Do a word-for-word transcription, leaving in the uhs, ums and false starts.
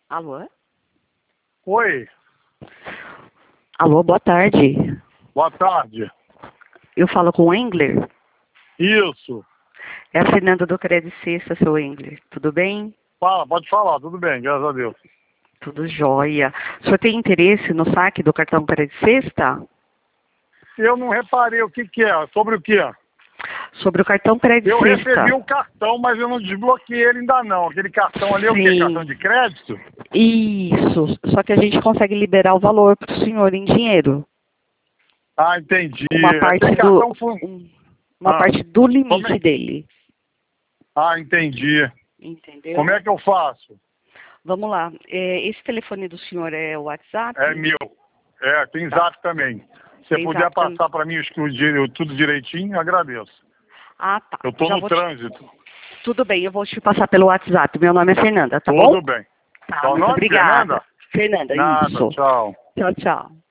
Alô? Oi, Alô, boa tarde. boa tarde. Eu falo com o Engler? Isso. É a Fernanda do Credit Sexta, seu Engler. Tudo bem? Fala, pode falar, tudo bem, graças a Deus. Tudo jóia. O senhor tem interesse no saque do cartão Credit Sexta? Eu não reparei o que que é, sobre o que é. Sobre o cartão Credit Eu Sexta. recebi o cartão, mas eu não desbloqueei ele ainda não. Aquele cartão ali é o quê? Sim. Cartão de crédito? Isso. Só que a gente consegue liberar o valor para o senhor em dinheiro. Ah, entendi. Uma parte Aquele do, cartão foi... um- uma Ah, parte do como limite é? dele. Ah, entendi. Entendeu? Como é que eu faço? Vamos lá. É, esse telefone do senhor é o WhatsApp? É meu. É, tem zap também. Se você Tem puder zap também. passar para mim os- os dire- tudo direitinho, agradeço. Ah, tá. Eu tô Já no vou te- trânsito. Tudo bem, eu vou te passar pelo WhatsApp. Meu nome é Fernanda, tá Tudo bom? bem. Tá, Qual o muito nome, obrigada. Fernanda? Fernanda, Nada, isso. tchau. Tchau, tchau.